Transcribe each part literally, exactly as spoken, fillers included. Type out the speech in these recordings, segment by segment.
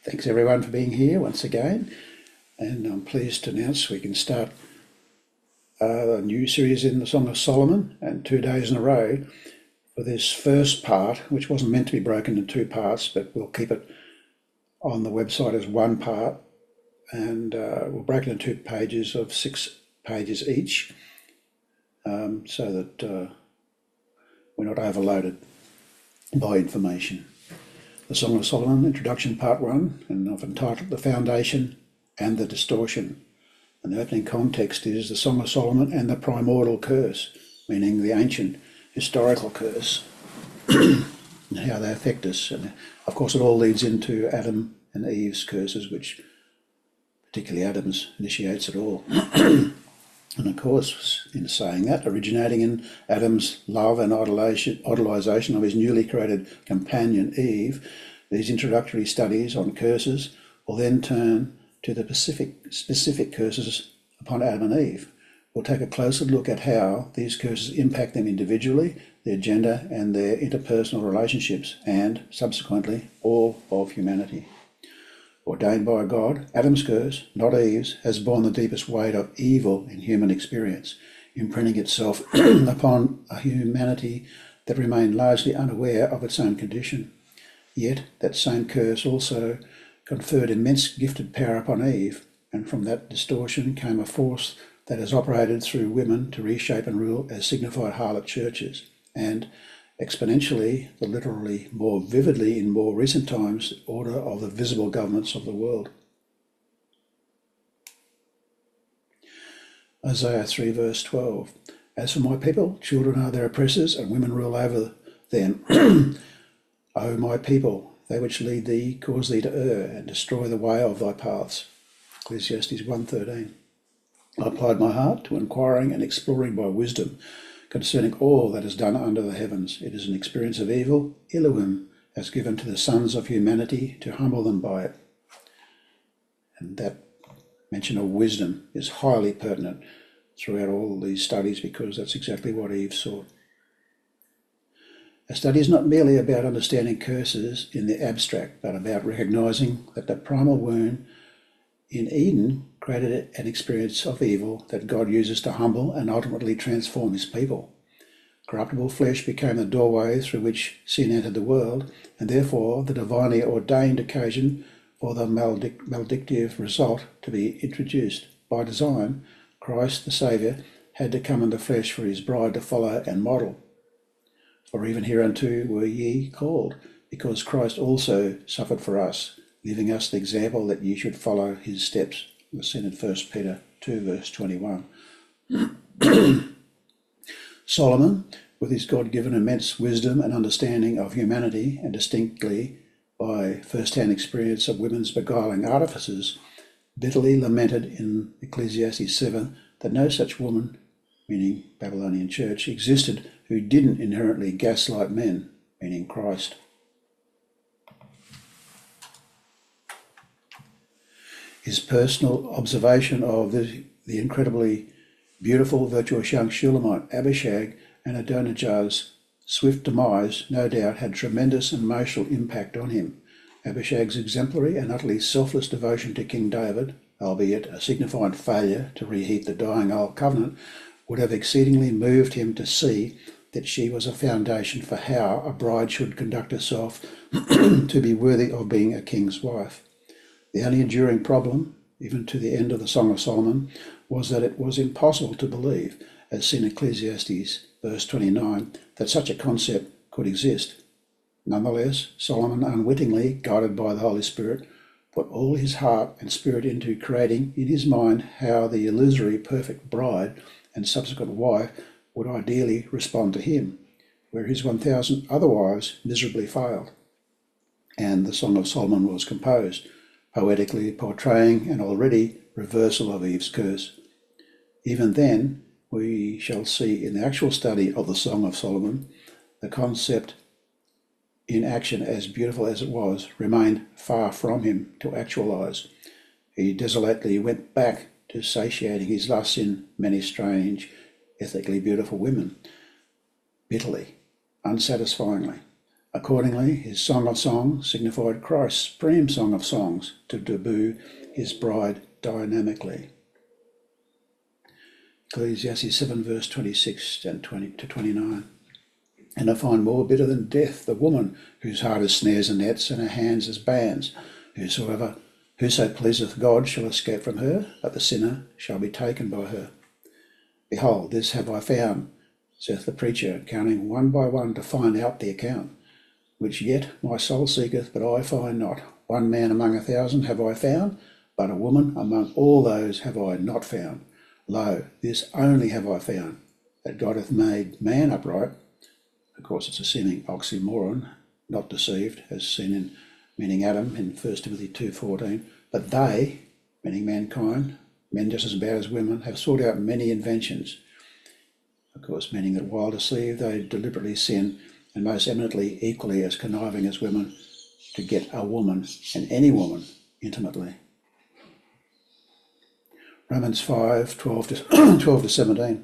Thanks everyone for being here once again, and I'm pleased to announce we can start uh, a new series in the Song of Solomon, and two days in a row for this first part, which wasn't meant to be broken into two parts, but we'll keep it on the website as one part, and uh, we'll break it into two pages of six pages each, um, so that uh, we're not overloaded by information. The Song of Solomon, Introduction Part one, and I've entitled The Foundation and the Distortion. And the opening context is the Song of Solomon and the Primordial Curse, meaning the ancient historical curse, and how they affect us. And of course it all leads into Adam and Eve's curses, which particularly Adam's initiates it all. And of course, in saying that, originating in Adam's love and idolisation of his newly created companion Eve, these introductory studies on curses will then turn to the specific, specific curses upon Adam and Eve. We'll take a closer look at how these curses impact them individually, their gender and their interpersonal relationships, and subsequently all of humanity. Ordained by God, Adam's curse, not Eve's, has borne the deepest weight of evil in human experience, imprinting itself upon a humanity that remained largely unaware of its own condition. Yet that same curse also conferred immense gifted power upon Eve, and from that distortion came a force that has operated through women to reshape and rule as signified harlot churches, and exponentially, but literally more vividly in more recent times, the order of the visible governments of the world. Isaiah three verse twelve. As for my people, children are their oppressors, and women rule over them. O my people, they which lead thee cause thee to err, and destroy the way of thy paths. Ecclesiastes one thirteen. I applied my heart to inquiring and exploring by wisdom concerning all that is done under the heavens. It is an experience of evil Elohim has given to the sons of humanity to humble them by it. And that mention of wisdom is highly pertinent throughout all these studies, because that's exactly what Eve sought. A study is not merely about understanding curses in the abstract, but about recognising that the primal wound in Eden created an experience of evil that God uses to humble and ultimately transform his people. Corruptible flesh became the doorway through which sin entered the world, and therefore the divinely ordained occasion for the maledic- maledictive result to be introduced. By design, Christ the Saviour had to come in the flesh for his bride to follow and model. For even hereunto were ye called, because Christ also suffered for us, leaving us the example that ye should follow his steps. We're seen in First Peter two verse twenty-one. Solomon, with his God-given immense wisdom and understanding of humanity, and distinctly by first-hand experience of women's beguiling artifices, bitterly lamented in Ecclesiastes seven that no such woman, meaning Babylonian church, existed who didn't inherently gaslight men, meaning Christ. His personal observation of the, the incredibly beautiful, virtuous young Shulamite Abishag and Adonijah's swift demise no doubt had tremendous emotional impact on him. Abishag's exemplary and utterly selfless devotion to King David, albeit a signified failure to reheat the dying old covenant, would have exceedingly moved him to see that she was a foundation for how a bride should conduct herself to be worthy of being a king's wife. The only enduring problem, even to the end of the Song of Solomon, was that it was impossible to believe, as seen in Ecclesiastes verse twenty-nine, that such a concept could exist. Nonetheless, Solomon, unwittingly guided by the Holy Spirit, put all his heart and spirit into creating in his mind how the illusory perfect bride and subsequent wife would ideally respond to him, where his one thousand other wives miserably failed. And the Song of Solomon was composed, poetically portraying an already reversal of Eve's curse. Even then, we shall see in the actual study of the Song of Solomon, the concept in action, as beautiful as it was, remained far from him to actualise. He desolately went back to satiating his lusts in many strange, ethically beautiful women, bitterly, unsatisfyingly, Accordingly, his Song of Songs signified Christ's supreme Song of Songs to debut his bride dynamically. Ecclesiastes seven verse twenty-six and twenty to twenty-nine. And I find more bitter than death the woman whose heart is snares and nets and her hands as bands. Whosoever, whoso pleaseth God shall escape from her, but the sinner shall be taken by her. Behold, this have I found, saith the preacher, counting one by one to find out the account, which yet my soul seeketh, but I find not. One man among a thousand have I found, but a woman among all those have I not found. Lo, this only have I found, that God hath made man upright. Of course, it's a seeming oxymoron, not deceived, as seen in meaning Adam in First Timothy two fourteen. But they, meaning mankind, men just as bad as women, have sought out many inventions. Of course, meaning that while deceived, they deliberately sin, and most eminently equally as conniving as women, to get a woman, and any woman, intimately. Romans five, twelve to, twelve to seventeen.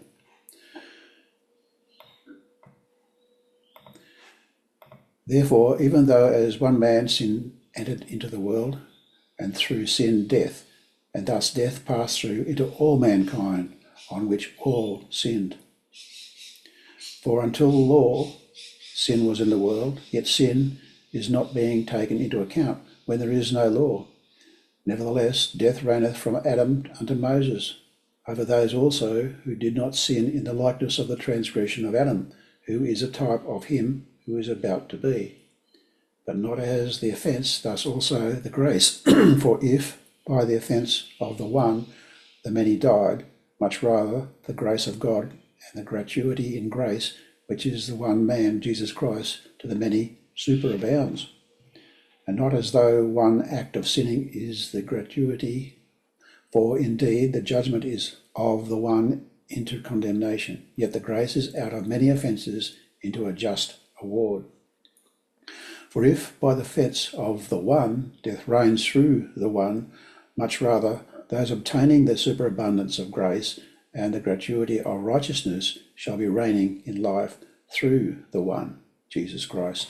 Therefore, even though as one man sin entered into the world, and through sin death, and thus death passed through into all mankind, on which all sinned. For until the law, sin was in the world, yet sin is not being taken into account when there is no law. Nevertheless, death reigneth from Adam unto Moses, over those also who did not sin in the likeness of the transgression of Adam, who is a type of him who is about to be. But not as the offence, thus also the grace. For if, by the offence of the one, the many died, much rather the grace of God and the gratuity in grace, which is the one man, Jesus Christ, to the many superabounds. And not as though one act of sinning is the gratuity, for indeed the judgment is of the one into condemnation, yet the grace is out of many offences into a just award. For if by the offence of the one death reigns through the one, much rather those obtaining the superabundance of grace and the gratuity of righteousness shall be reigning in life through the one, Jesus Christ.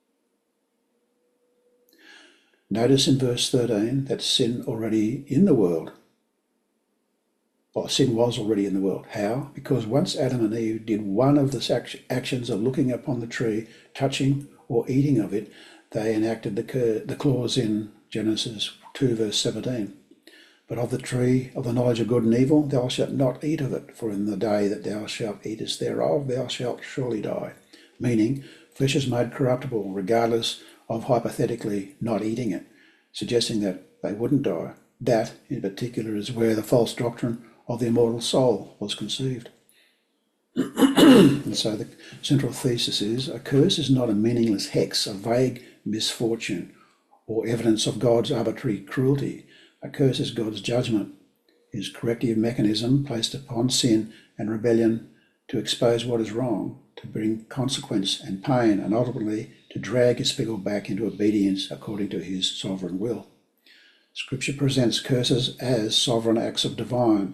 Notice in verse thirteen that sin already in the world, or sin was already in the world. How? Because once Adam and Eve did one of the actions of looking upon the tree, touching or eating of it, they enacted the, the clause in Genesis two verse seventeen. But of the tree of the knowledge of good and evil thou shalt not eat of it, for in the day that thou shalt eatest thereof thou shalt surely die. Meaning, flesh is made corruptible regardless of hypothetically not eating it, suggesting that they wouldn't die. That, in particular, is where the false doctrine of the immortal soul was conceived. And so the central thesis is, a curse is not a meaningless hex, a vague misfortune, or evidence of God's arbitrary cruelty. A curse is God's judgment, his corrective mechanism placed upon sin and rebellion to expose what is wrong, to bring consequence and pain, and ultimately to drag his people back into obedience according to his sovereign will. Scripture presents curses as sovereign acts of divine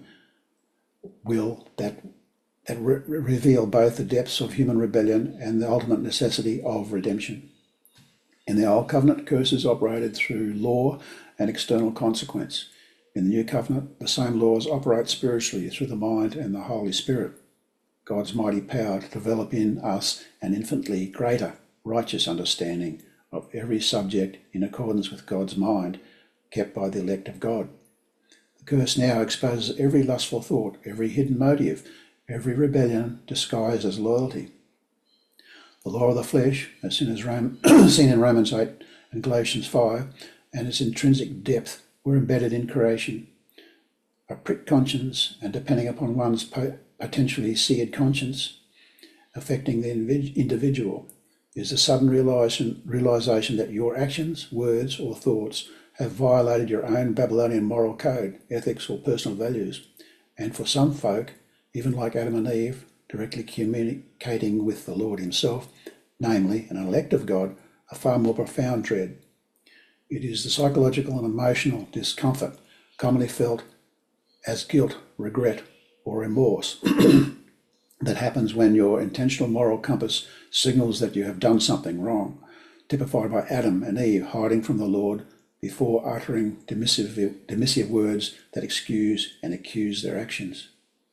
will that, that re- reveal both the depths of human rebellion and the ultimate necessity of redemption. In the Old Covenant, curses operated through law and external consequence. In the New Covenant, the same laws operate spiritually through the mind and the Holy Spirit, God's mighty power to develop in us an infinitely greater righteous understanding of every subject in accordance with God's mind, kept by the elect of God. The curse now exposes every lustful thought, every hidden motive, every rebellion disguised as loyalty. The law of the flesh, as seen, as Rome, seen in Romans eight and Galatians five, and its intrinsic depth were embedded in creation. A pricked conscience, and depending upon one's po- potentially seared conscience, affecting the individual, is the sudden realization, realization that your actions, words, or thoughts have violated your own Babylonian moral code, ethics, or personal values. And for some folk, even like Adam and Eve, directly communicating with the Lord himself, namely an elect of God, a far more profound dread. It is the psychological and emotional discomfort commonly felt as guilt, regret, or remorse that happens when your intentional moral compass signals that you have done something wrong. typified by Adam and Eve hiding from the Lord before uttering dismissive, dismissive words that excuse and accuse their actions.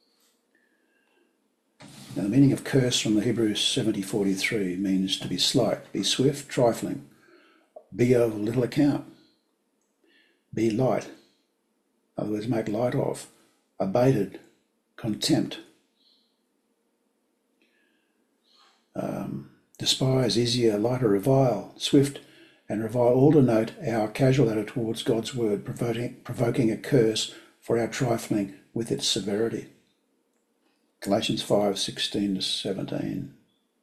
Now, the meaning of curse from the Hebrews seventy forty-three means to be slight, be swift, trifling, be of little account, be light, in other words, make light of, abated, contempt, um, despise, easier, lighter, revile, swift, and revile all denote our casual attitude towards God's word, provoking, provoking a curse for our trifling with its severity. Galatians five sixteen to seventeen.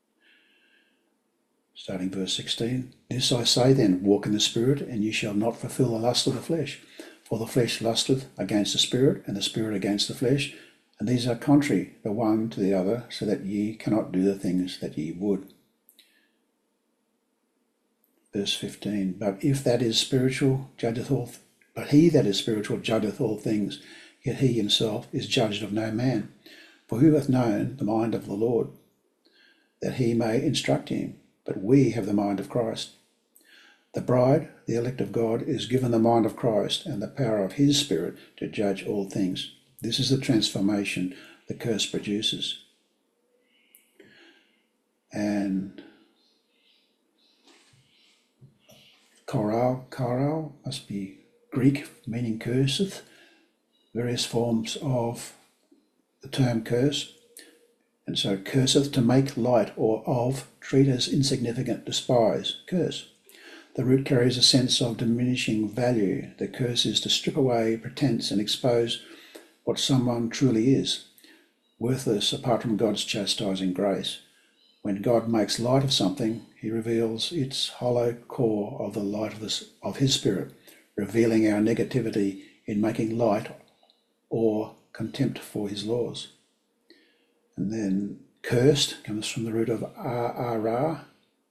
Starting verse sixteen. This I say then, walk in the Spirit, and ye shall not fulfill the lust of the flesh. For the flesh lusteth against the Spirit, and the Spirit against the flesh, and these are contrary the one to the other, so that ye cannot do the things that ye would. Verse fifteen. But if that is spiritual, judgeth all, th- but he that is spiritual judgeth all things, yet he himself is judged of no man. For who hath known the mind of the Lord, that he may instruct him? But we have the mind of Christ. The bride, the elect of God, is given the mind of Christ and the power of his Spirit to judge all things. This is the transformation the curse produces. And choral, choral must be Greek, meaning curseth, various forms of the term curse. And so curseth, to make light or of, treat as insignificant, despise, curse. The root carries a sense of diminishing value. The curse is to strip away pretense and expose what someone truly is, worthless apart from God's chastising grace. When God makes light of something, he reveals its hollow core of the light of, the, of his Spirit, revealing our negativity in making light or contempt for his laws. And then cursed comes from the root of ara,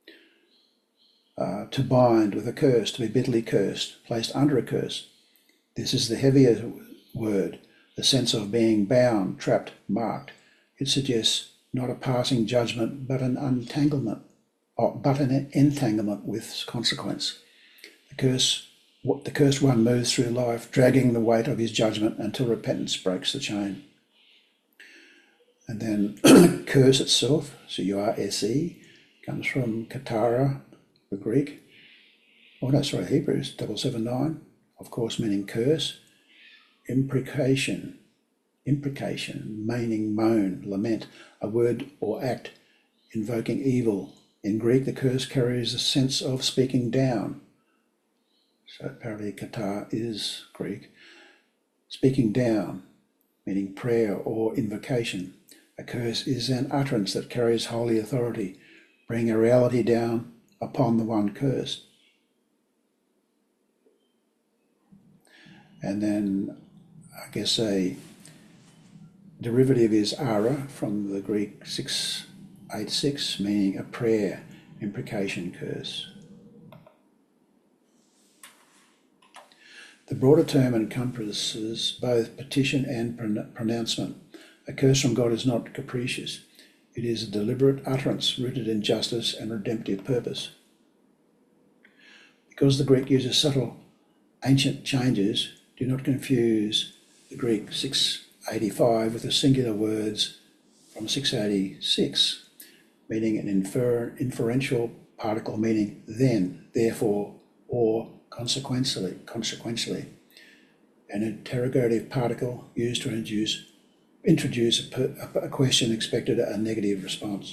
uh, to bind with a curse, to be bitterly cursed, placed under a curse. This is the heavier word, the sense of being bound, trapped, marked. It suggests not a passing judgment, but an untanglement, or, but an entanglement with consequence. The curse, what the cursed one moves through life, dragging the weight of his judgment until repentance breaks the chain. And then curse itself, so C U R S E, comes from katara, the Greek. Oh no, sorry, Hebrews, double seven nine, of course, meaning curse. Imprecation, imprecation, meaning moan, lament, a word or act invoking evil. In Greek, the curse carries a sense of speaking down. So apparently kata is Greek. Speaking down, meaning prayer or invocation. A curse is an utterance that carries holy authority, bringing a reality down upon the one cursed. And then, I guess a derivative is ara, from the Greek six eighty-six, meaning a prayer, imprecation, curse. The broader term encompasses both petition and pronouncement. A curse from God is not capricious. It is a deliberate utterance rooted in justice and redemptive purpose. Because the Greek uses subtle ancient changes, do not confuse the Greek six eighty-five with the singular words from six eighty-six, meaning an infer, inferential particle meaning then, therefore, or consequentially, consequentially, an interrogative particle used to induce introduce a, per, a question expected a negative response.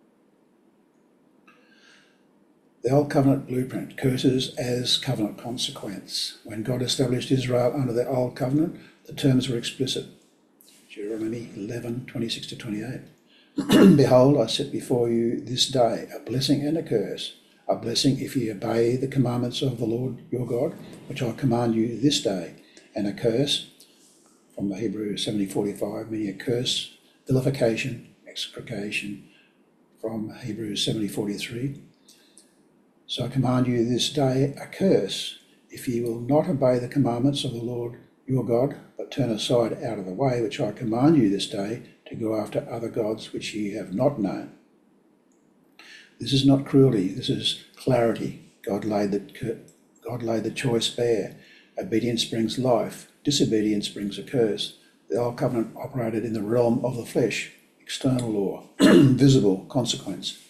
The Old Covenant blueprint, curses as covenant consequence. When God established Israel under the Old Covenant, the terms were explicit. Deuteronomy eleven, twenty-six to twenty-eight. Behold, I set before you this day a blessing and a curse. A blessing if ye obey the commandments of the Lord your God, which I command you this day, and a curse, from the Hebrew seventy forty-five, meaning a curse, vilification, execration, from Hebrews seventy forty-three. So I command you this day a curse, if ye will not obey the commandments of the Lord your God, but turn aside out of the way which I command you this day, to go after other gods which ye have not known. This is not cruelty, this is clarity. God laid the, God laid the choice bare. Obedience brings life, disobedience brings a curse. The old covenant operated in the realm of the flesh, external law, visible consequence.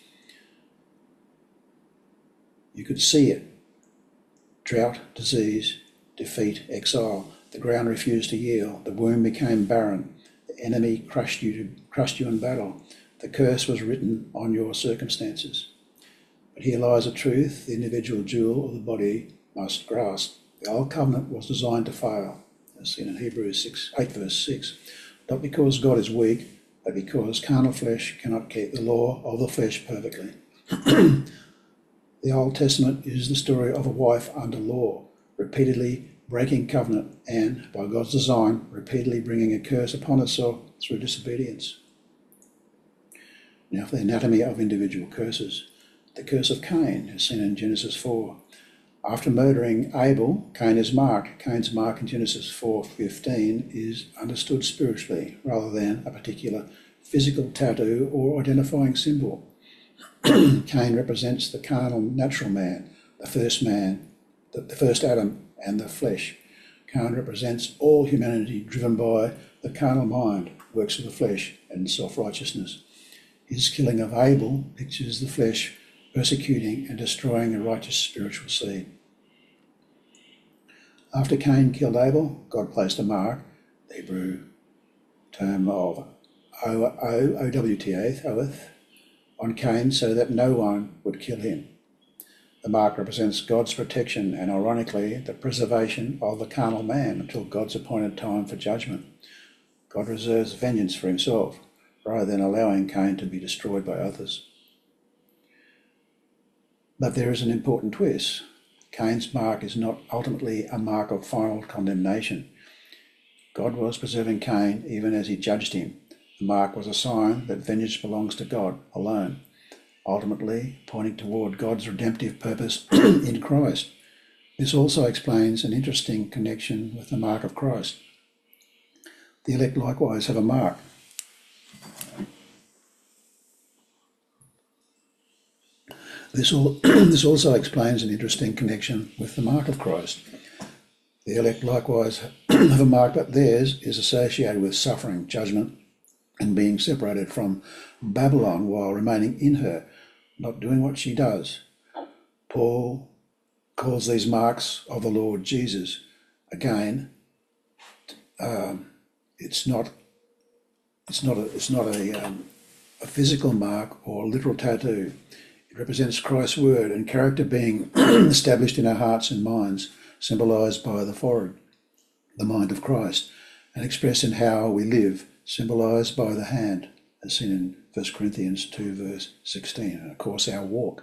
You could see it. Drought, disease, defeat, exile. The ground refused to yield. The womb became barren. The enemy crushed you, to, crushed you in battle. The curse was written on your circumstances. But here lies a truth the individual jewel of the body must grasp. The old covenant was designed to fail, as seen in Hebrews six, eight verse six. Not because God is weak, but because carnal flesh cannot keep the law of the flesh perfectly. The Old Testament is the story of a wife under law, repeatedly breaking covenant and, by God's design, repeatedly bringing a curse upon herself through disobedience. Now for the anatomy of individual curses. The curse of Cain is seen in Genesis four. After murdering Abel, Cain is marked. Cain's mark in Genesis four fifteen is understood spiritually rather than a particular physical tattoo or identifying symbol. Cain represents the carnal natural man, the first man, the, the first Adam and the flesh. Cain represents all humanity driven by the carnal mind, works of the flesh and self-righteousness. His killing of Abel pictures the flesh persecuting and destroying a righteous spiritual seed. After Cain killed Abel, God placed a mark, the Hebrew term of O W T H, Oath, on Cain so that no one would kill him. The mark represents God's protection and, ironically, the preservation of the carnal man until God's appointed time for judgment. God reserves vengeance for himself rather than allowing Cain to be destroyed by others. But there is an important twist. Cain's mark is not ultimately a mark of final condemnation. God was preserving Cain even as he judged him. The mark was a sign that vengeance belongs to God alone, ultimately pointing toward God's redemptive purpose in Christ. This also explains an interesting connection with the mark of Christ. The elect likewise have a mark. This, all, this also explains an interesting connection with the mark of Christ. The elect likewise have a mark, but theirs is associated with suffering, judgment, and being separated from Babylon while remaining in her, not doing what she does. Paul calls these marks of the Lord Jesus. Again, um, it's not it's not a it's not a, um, a physical mark or a literal tattoo. It represents Christ's word and character being established in our hearts and minds, symbolised by the forehead, the mind of Christ, and expressed in how we live, symbolised by the hand, as seen in First Corinthians two verse sixteen, and of course our walk.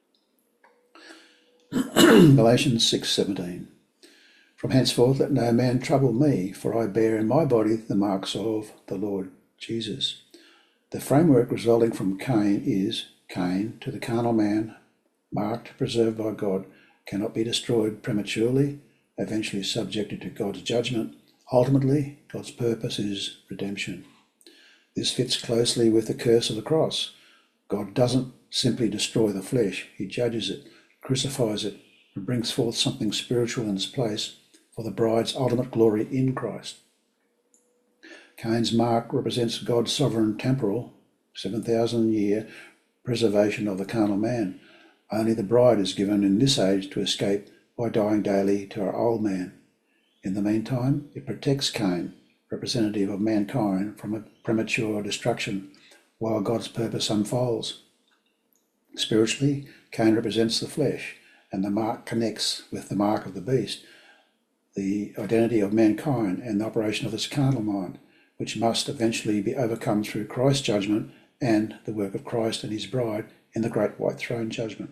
Galatians six seventeen. From henceforth let no man trouble me, for I bear in my body the marks of the Lord Jesus. The framework resulting from Cain is Cain, to the carnal man, marked, preserved by God, cannot be destroyed prematurely, eventually subjected to God's judgment. Ultimately, God's purpose is redemption. This fits closely with the curse of the cross. God doesn't simply destroy the flesh, he judges it, crucifies it, and brings forth something spiritual in its place for the bride's ultimate glory in Christ. Cain's mark represents God's sovereign temporal, seven thousand year preservation of the carnal man. Only the bride is given in this age to escape by dying daily to our old man. In the meantime, it protects Cain, representative of mankind, from a premature destruction, while God's purpose unfolds. Spiritually, Cain represents the flesh, and the mark connects with the mark of the beast, the identity of mankind and the operation of this carnal mind, which must eventually be overcome through Christ's judgment and the work of Christ and his bride in the great white throne judgment.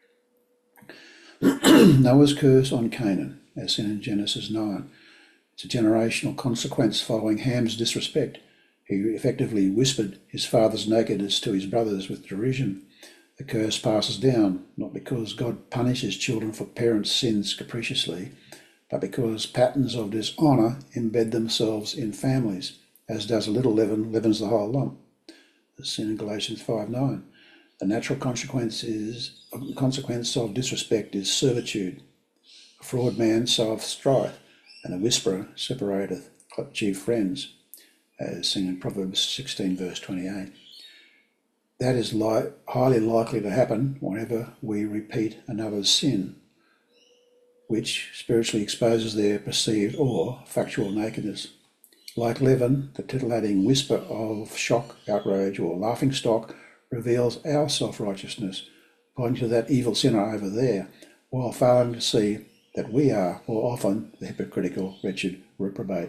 Noah's curse on Canaan, as seen in Genesis nine. It's a generational consequence following Ham's disrespect. He effectively whispered his father's nakedness to his brothers with derision. The curse passes down, not because God punishes children for parents' sins capriciously, but because patterns of dishonour embed themselves in families, as does a little leaven leavens the whole lump, as seen in Galatians five nine. The natural consequence is consequence of disrespect is servitude. A fraud man soweth strife, and a whisperer separateth chief friends, as seen in Proverbs sixteen, verse twenty-eight. That is li- highly likely to happen whenever we repeat another's sin, which spiritually exposes their perceived or factual nakedness. Like leaven, the titillating whisper of shock, outrage, or laughing stock reveals our self-righteousness, pointing to that evil sinner over there, while failing to see that we are more often the hypocritical, wretched reprobate.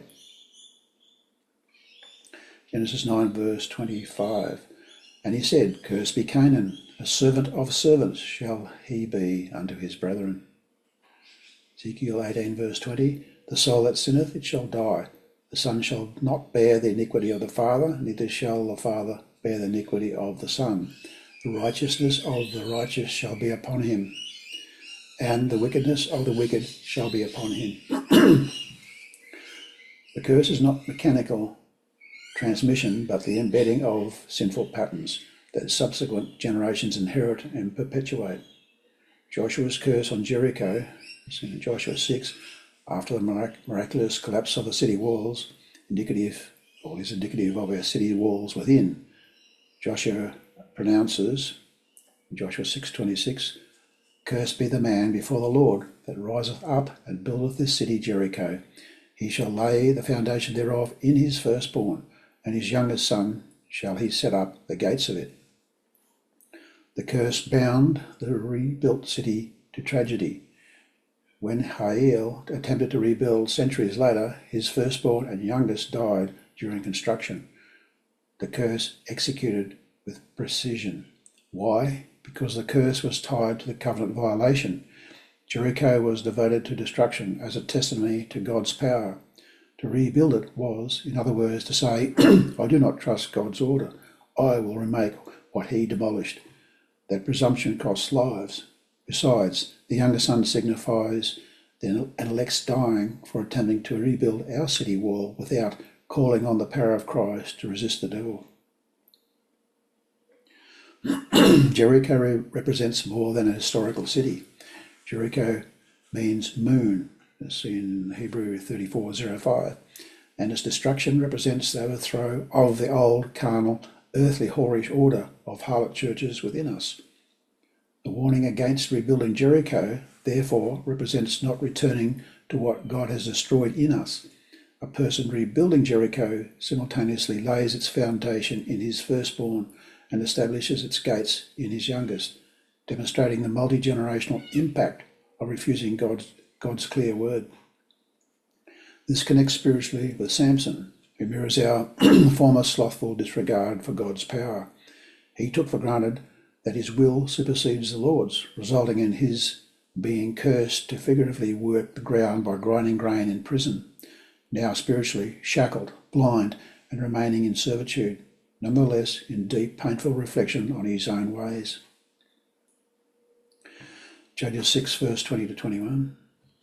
Genesis nine, verse twenty-five. And he said, Cursed be Canaan, a servant of servants shall he be unto his brethren. Ezekiel eighteen, verse twenty. The soul that sinneth, it shall die. The son shall not bear the iniquity of the father, neither shall the father bear the iniquity of the son. The righteousness of the righteous shall be upon him, and the wickedness of the wicked shall be upon him. The curse is not mechanical transmission, but the embedding of sinful patterns that subsequent generations inherit and perpetuate. Joshua's curse on Jericho, seen in Joshua six, after the mirac- miraculous collapse of the city walls, indicative, or is indicative of our city walls within. Joshua pronounces, in Joshua six twenty-six, Cursed be the man before the Lord that riseth up and buildeth this city Jericho. He shall lay the foundation thereof in his firstborn, and his youngest son shall he set up the gates of it. The curse bound the rebuilt city to tragedy. When Hiel attempted to rebuild centuries later, his firstborn and youngest died during construction. The curse executed with precision. Why? Because the curse was tied to the covenant violation. Jericho was devoted to destruction as a testimony to God's power. To rebuild it was, in other words, to say, I do not trust God's order. I will remake what he demolished. That presumption costs lives. Besides, the younger son signifies the elect's dying for attempting to rebuild our city wall without calling on the power of Christ to resist the devil. Jericho re- represents more than a historical city. Jericho means moon, as seen in Hebrew thirty-four oh five, and its destruction represents the overthrow of the old, carnal, earthly, whorish order of harlot churches within us. The warning against rebuilding Jericho, therefore, represents not returning to what God has destroyed in us. A person rebuilding Jericho simultaneously lays its foundation in his firstborn and establishes its gates in his youngest, demonstrating the multi-generational impact of refusing God's, God's clear word. This connects spiritually with Samson, who mirrors our former slothful disregard for God's power. He took for granted that his will supersedes the Lord's, resulting in his being cursed to figuratively work the ground by grinding grain in prison. Now spiritually shackled, blind, and remaining in servitude, nonetheless in deep, painful reflection on his own ways. Judges six, verse twenty to twenty-one.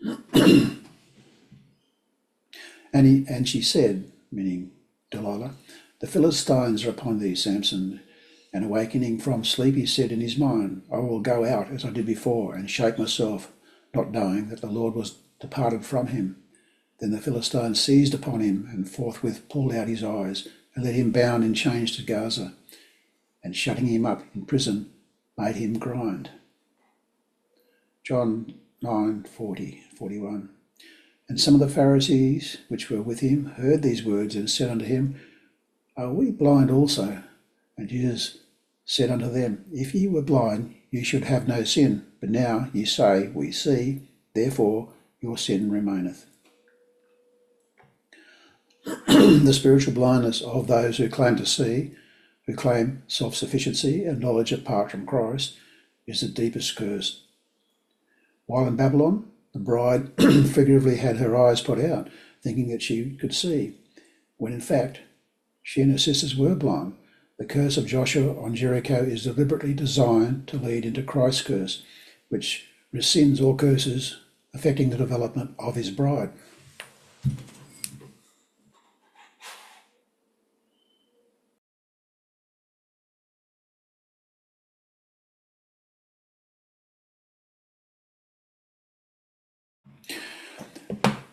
and, he, and she said, meaning Delilah, the Philistines are upon thee, Samson. And awakening from sleep, he said in his mind, I will go out as I did before and shake myself, not knowing that the Lord was departed from him. Then the Philistines seized upon him and forthwith pulled out his eyes and led him bound in chains to Gaza, and shutting him up in prison, made him grind. John nine, forty, forty-one. And some of the Pharisees which were with him heard these words and said unto him, Are we blind also? And Jesus said unto them, If ye were blind, ye should have no sin. But now ye say, We see, therefore your sin remaineth. The spiritual blindness of those who claim to see, who claim self-sufficiency and knowledge apart from Christ, is the deepest curse. While in Babylon, the bride figuratively had her eyes put out, thinking that she could see, when in fact she and her sisters were blind. The curse of Joshua on Jericho is deliberately designed to lead into Christ's curse, which rescinds all curses affecting the development of his bride.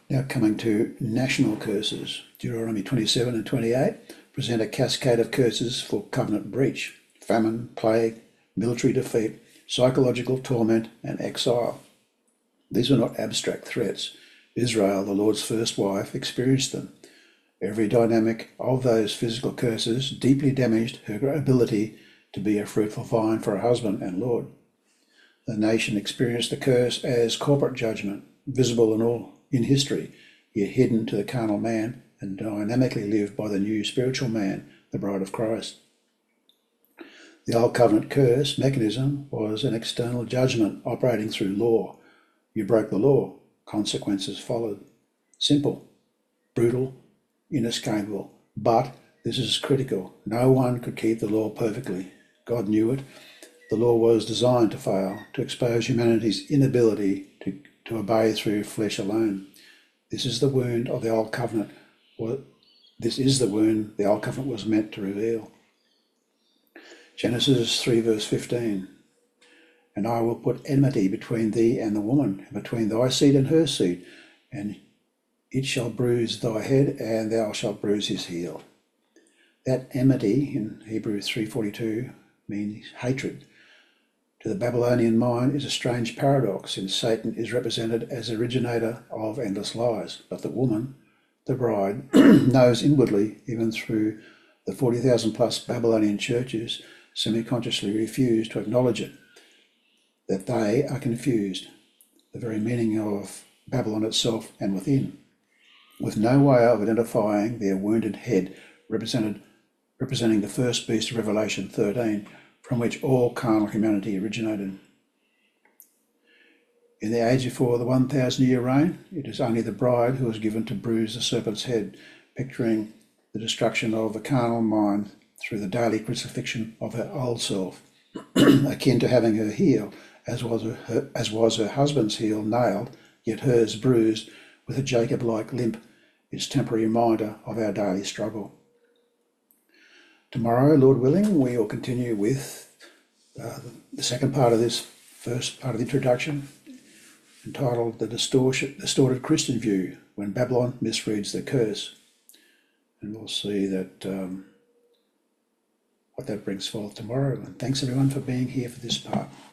Now coming to national curses, Deuteronomy twenty-seven and twenty-eight present a cascade of curses for covenant breach, famine, plague, military defeat, psychological torment, and exile. These were not abstract threats. Israel, the Lord's first wife, experienced them. Every dynamic of those physical curses deeply damaged her ability to be a fruitful vine for her husband and Lord. The nation experienced the curse as corporate judgment, visible in all in history, yet hidden to the carnal man and dynamically lived by the new spiritual man, the bride of Christ. The Old Covenant curse mechanism was an external judgment operating through law. You broke the law, consequences followed. Simple, brutal, inescapable. But this is critical. No one could keep the law perfectly. God knew it. The law was designed to fail, to expose humanity's inability to, to obey through flesh alone. This is the wound of the Old Covenant. This is the wound the Old Covenant was meant to reveal. Genesis three verse fifteen. And I will put enmity between thee and the woman, and between thy seed and her seed, and it shall bruise thy head, and thou shalt bruise his heel. That enmity in Hebrews three forty-two means hatred. To the Babylonian mind is a strange paradox, since Satan is represented as originator of endless lies, but the woman, the bride, knows inwardly, even through the forty thousand plus Babylonian churches, semi-consciously refuse to acknowledge it, that they are confused, the very meaning of Babylon itself and within, with no way of identifying their wounded head, represented, representing the first beast of Revelation thirteen, from which all carnal humanity originated. In the age before the one thousand year reign, it is only the bride who is given to bruise the serpent's head, picturing the destruction of the carnal mind through the daily crucifixion of her old self, akin to having her heel, as was her, as was her husband's heel, nailed, yet hers bruised with a Jacob-like limp, is temporary reminder of our daily struggle. Tomorrow, Lord willing, we will continue with uh, the second part of this first part of the introduction, entitled The Distortion, Distorted Christian View, When Babylon Misreads the Curse. And we'll see that um, what that brings forth tomorrow. And thanks everyone for being here for this part.